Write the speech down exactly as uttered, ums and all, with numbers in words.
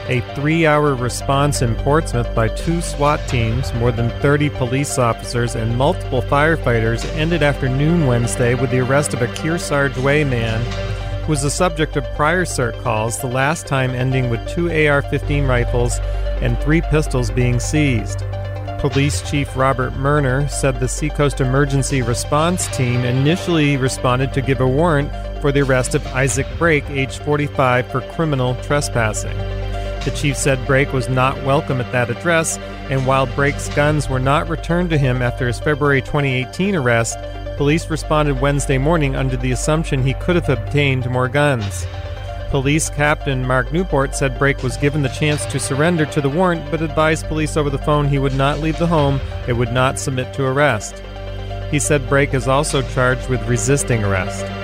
A three-hour response in Portsmouth by two SWAT teams, more than thirty police officers, and multiple firefighters ended after noon Wednesday with the arrest of a Kearsarge Way man who was the subject of prior cert calls, the last time ending with two A R fifteen rifles and three pistols being seized. Police Chief Robert Murner said the Seacoast Emergency Response Team initially responded to give a warrant for the arrest of Isaac Brake, age forty-five, for criminal trespassing. The chief said Brake was not welcome at that address, and while Brake's guns were not returned to him after his February twenty eighteen arrest, police responded Wednesday morning under the assumption he could have obtained more guns. Police Captain Mark Newport said Brake was given the chance to surrender to the warrant, but advised police over the phone he would not leave the home and would not submit to arrest. He said Brake is also charged with resisting arrest.